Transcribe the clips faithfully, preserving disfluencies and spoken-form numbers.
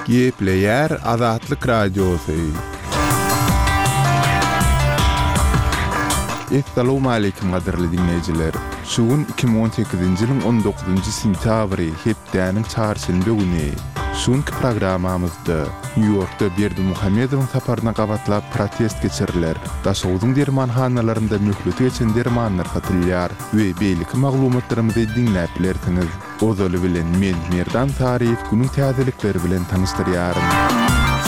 Gepleyer Azatlyk Radiosu. Assalamu alaykum gaderli dinleyijiler. Şugun iki bin on sekizinji ýylyň on dokuzunji sentýabry hepdeniň çarşymby güni. Şuňky programamyzda New Yorkda Berdimuhammedowyň saparyna gabatlap protest geçiriler. Daşowyň dermanhanalarynda möhlet geçen dermanlar satylýar we beýleki maglumatlarymyzy dinläp bilersiňiz. Ozaly bilen men Merdan Tarif günüň täzelikleri bilen tanystyryarym.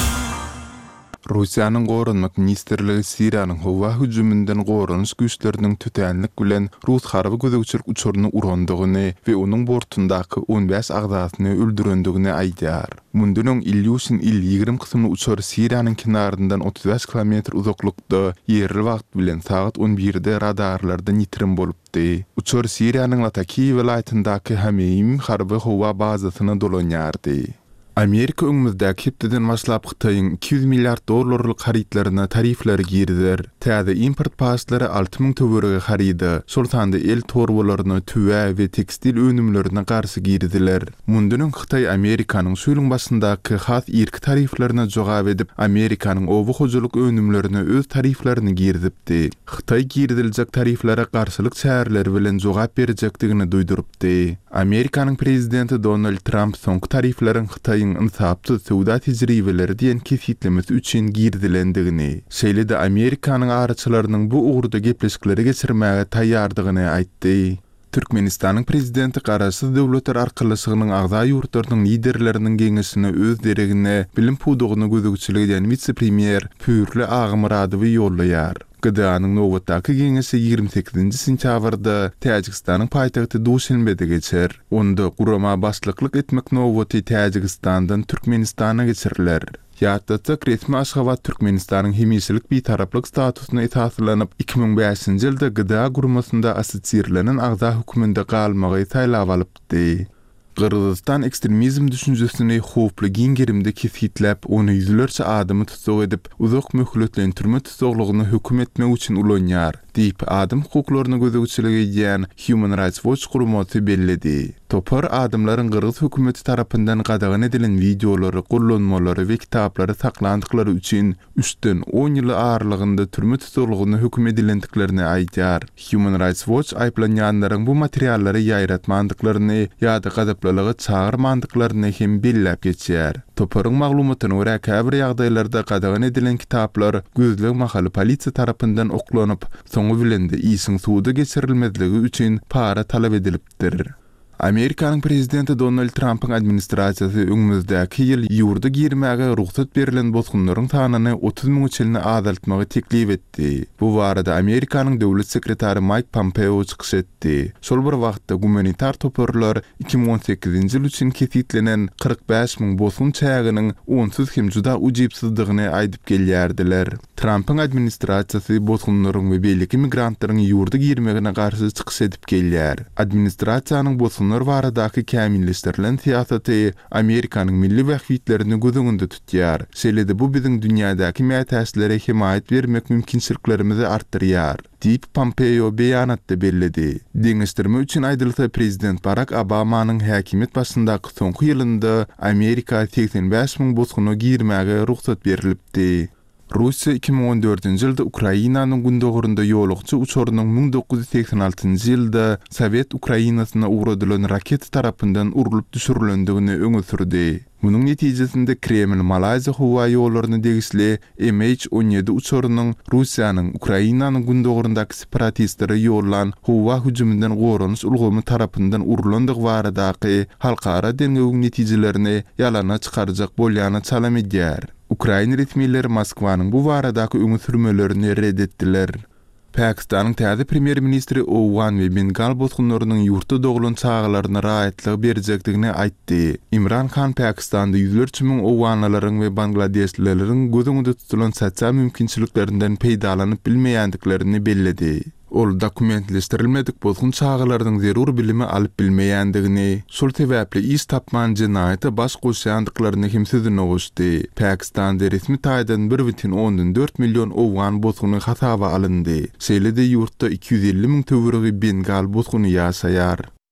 Russiýanyň Gorunmak Ministrligi Siriýanyň howa hüjümünden gorunç güýçleriniň tütänlik bilen Rus harby gözegçilik uçuryny urandygyny we onuň bortundaky on beş agzasyny öldürendigini aýdýar. Mundan Ilyushin il ýygrimi kysymly uçur Siriýanyň kinaryndan otuz beş kilometr uzaklykda ýerli wagt bilen saat on birde radarlarda nitrim bolupdy. Uçur Siriýanyň Latakiýa welaýatyndaky Hameim harby howa bazasyna dolanýardy. Amerika öňümüzdäki hepdeden başlap Hytaýyň iki yüz milliard dollarlyk haritlaryna tarifler girdiler. Täze import paslary alty ming töwerege harida. Şol sanda el torbalaryna, tüwe we tekstil önümlerine garşy girdiler. Mundan Hytaý Amerikanyň şuýlyň başyndaky has irki tariflerine jogap edip Amerikanyň owu hojalyk önümlerine öz tariflerini girdipdi. Hytaý girdiljek tariflere garşylyk şäherler bilen jogap berjekdigini duýdurupdy. Amerikanyň prezidenti Donald Trump soňky tarifleriň Hytaýyň ınsapsız sowda tejribeleri diýen kesitlemesi üçin girdilendigini, şeýle-de Amerikanyň araçylarynyň bu ugrda gepleşikleri geçirmäge taýýardygyny aýtdy. Türkmenistanyň prezidenti garaşsyz döwletler arkalyşygynyň agza ýurtlarynyň liderleriniň geňeşine öz deregine bilim pudugyny gözegçilik eden vice-premier Pürli Agmyradowy ýollaýar. Gıdanyň nowatdaky geňeşi ýygrimi sekizinji sentýabrda Täjikistanyň paýtagty Duşanbede geçer. Onda gurama başlyklyk etmek nowaty Täjikistandan Türkmenistana geçiriler. Ýatda resmi Aşgabat Türkmenistanyň hemişlik bir taraplyk statusyna esaslanıp iki bin beşinji ýylda gıda gurmasynda assosiýerlenen agza höküminde galmagy saýlap alypdy. Gırgızistan ekstremizm düşünjesini howply giňgerimde kesitläp, ony ýüzlerçe adamy tutsuk edip, uzak möhletlendirme tutsuklygyny höküm etmek üçin ulanýar, diýip adam hukuklaryny gözegçilik edýän Human Rights Watch guramaty bellidi. Topar adamlaryň Gırgız hökümeti tarapyndan gadagan edilen videolary, gollanmalary we kitaplary saklandyklary üçin üçden on ýyl aralygynda türme tutsuklygyny höküm edilendiklerini aýdýar. Human Rights Watch aýplanýanlaryň bu materiallary ýaýratmandyklaryny ýa-da gadaplalygy çağırmandyklaryny hem bellep geçýär. Toparyň maglumatyna görä käbir ýagdaýlarda gadagan edilen kitaplar gözleg mahaly polisiýa tarapyndan oklanyp, soňu bilen de iýsiň suwda geçirilmezligi üçin para talap edilipdir. Amerikanyň prezidenti Donald Trump'yň administrasiýasy öňümüzdäki ýyl ýurda girmäge ruhsat berilen bozgunlaryň sanyny otuz miň çelini azaltmagy teklip etdi. Bu barada Amerikanyň döwlet sekretary Mike Pompeo çykyş etdi. Şol bir wagtda gumanitar toparlar iki bin on sekizinji ýyl üçin kesitlenen kırk beş miň bozgun çägynyň onsuz hem juda ujypsyzdygyny aýdyp gelýärdiler. Trump'yň administrasiýasy bozgunlaryň we beýleki migrantlaryň ýurda girmegine garşy çykyş edip gelýär. Administrasiýanyň bozgun Bunlar baradaky kämilleşdirilen siýasaty Amerikanyň milli wähitlerini gözüňde tutýar. Şeýle-de bu biziň dünýädäki mätäçlere himayet bermek mümkinçiliklerimizi artdyrýar, diýip Pompeo beýanatda bellidi. Deňeşdirme üçin aýdylsa prezident Barack Obamanyň häkimet başyndaky soňky ýylynda Amerika seksen beş miň bozguny girmäge ruhsat berilipdi. Russiýa iki bin on dördünji ýylda Ukrainanyň gündogurunda ýolukçy uçurynyň ming dokuz yüz seksen altynjy ýylda Sowet Ukrainasyna ugradylan raket tarapyndan urulyp düşürilendigini öňe sürdi. Munyň netijesinde Kreml Malaýa howa ýollaryny degisli M H on ýedi uçurynyň Russiýanyň Ukrainanyň gündogurundaky separatistleri ýollan howa hüjümünden gorunç ulgamy tarapyndan urulandyg baradaky halkara deňegiň netijelerini ýalana çykarjak bolýany çalam edýär. Ukraina resmiýetleri Moskwanyň bu baradaky öňe sürmelerini reddetdiler. Pakistanyň täze premier ministri Owan we Bengal bozgunlarynyň ýurtda doglan çağlaryna rahatlyk berjekdigini aýtdy. Imran Khan Pakistanda ýüzlerçe miň Owanlaryň we Bangladeslilerin gözüňde tutulan sosial mümkinçiliklerinden peýdalanyp bilmeýändiklerini bellidi. Ol dokumentleşdirilmedik bozgun çağlarynyň zerur bilimi alyp bilmeýändigini, şol sebäpli iş tapman jinaýaty baş goşýandyklaryny hem sözüne goşdy. Pakistanda resmi taýdan bir butun ondan dört million Owan bozguny hasaba alyndy. Şeýle-de ýurtda iki yüz elli miň töweregi Bengal bozguny ýaşaýar.